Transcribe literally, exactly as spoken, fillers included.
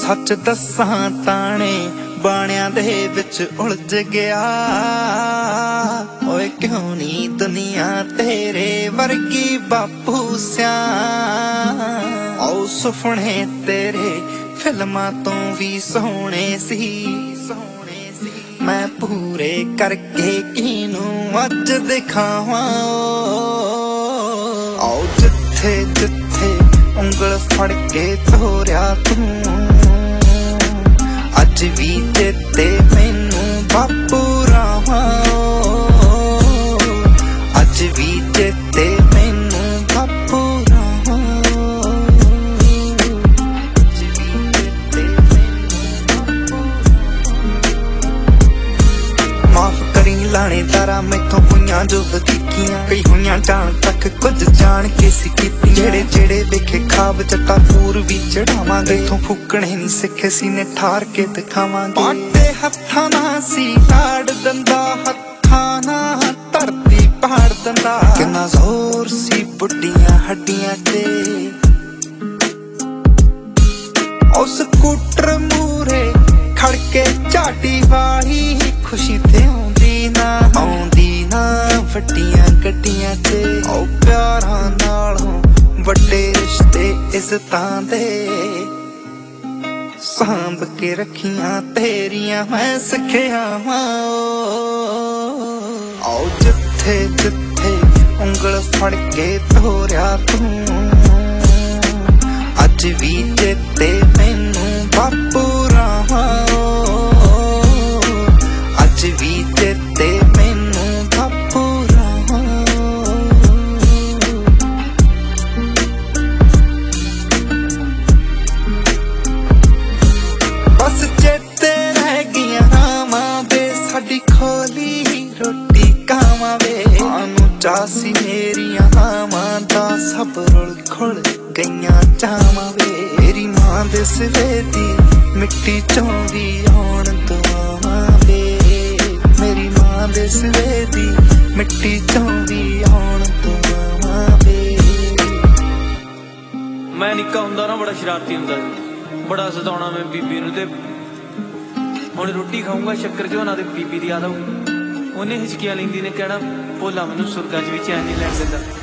सच दसां ताने बाणियां दे विच उलझ गया। ओए क्यों नी दुनिया तेरे वर्गी बापू सिया। ओ सुपने तेरे फिल्मां तो भी सोहणे सी, मैं पूरे करके किनू अज दिखावां। आओ जिथे जिथे उंगल फड़ के तोरिया तू, अज भी चेते मैनू बापू रावां। अज भी चेते मैनू बापू रावां। अज भी चेते मैनू माफ करी लाणेदारा मैथों होईयां जो वधीकियां। कई होईयां जान तक कुछ जान के सी कीती। जेड़े जेड़े वेखे खाब जट्टा पूर भी चढ़ावांगे। इथों फूकणे नहीं सिखे सीने ठार के दिखावांगे। पाटे हत्थां नाल सी लाड़ दंदा, हत्थां नाल धरती पहाड़ दंदा। किन्ना जोर सी बुड्डियां हड्डियां ते, ओ स्कूटर मूरे खड़के झाटी वाली खुशी ते आउंदी ना, आउंदी ना वड्डियां गड्डियां ते। ओ प्यारां नालों वड्डे रिश्ते इज्जतां दे, सांभ के रखियां तेरियां मैं सिखियावां। आओ जिथे जिथे उंगल फड़ के तोरिया तू, अज भी चेते मैनू बापू रावां। अज भी चेते मैनू बापू रावां। बस चेते रह गईयां रावां वे, साडी खोली रोटी कावां वे। आनू चासी मेरियां मावां दा, सब रुल खुल गईयां चावां वे। मेरी मां दे सिवे दी मिट्टी चों भी आउण दुआवां वे। मेरी मां दे सिवे दी मिट्टी चों भी आउण दुआवां वे। मैं निक्का हुंदा ना बड़ा शरारती हुंदा सी, बड़ा सताउणा मैं बीबी नूं। ते हुण रोटी खाऊंगा शक्कर झोना ते बीबी दी याद आऊगी। उन्हें हिचकियां लैंदी ने कहना भोला मैनूं सुरगां च भी चैन नहीं लैण दिंदा।